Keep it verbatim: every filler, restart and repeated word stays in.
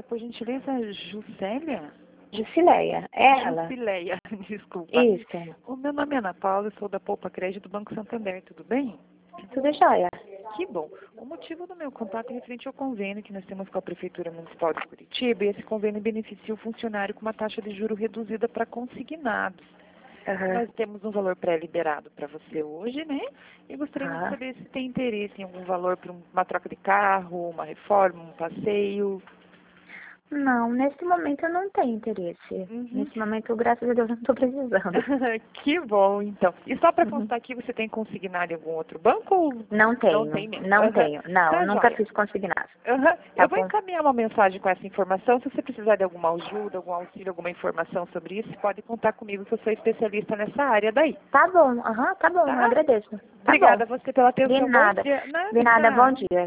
por gentileza, Juscelia? Jusileia, é ela. Jusileia, desculpa. Isso. O meu nome é Ana Paula, eu sou da Poupa Crédito do Banco Santander, tudo bem? Tudo jóia. Que bom. O motivo do meu contato é referente ao convênio que nós temos com a Prefeitura Municipal de Curitiba, e esse convênio beneficia o funcionário com uma taxa de juro reduzida para consignados. Uhum. Nós temos um valor pré-liberado para você hoje, né? E gostaríamos de Ah. saber se tem interesse em algum valor para uma troca de carro, uma reforma, um passeio. Não, nesse momento eu não tenho interesse. Uhum. Nesse momento, graças a Deus, não estou precisando. Que bom, então. E só para Uhum. constar aqui, você tem consignado em algum outro banco? Ou Não tenho, não tem mesmo? não Uhum. tenho. Não, Tá nunca joia. fiz consignado. Uhum. Tá Eu vou bom? encaminhar uma mensagem com essa informação. Se você precisar de alguma ajuda, algum auxílio, alguma informação sobre isso, pode contar comigo, que eu sou especialista nessa área daí. Tá bom, aham, tá bom, Tá? eu agradeço. Tá Obrigada bom. a você pela atenção. De nada. Bom dia. Nada, De nada, bom tchau. dia.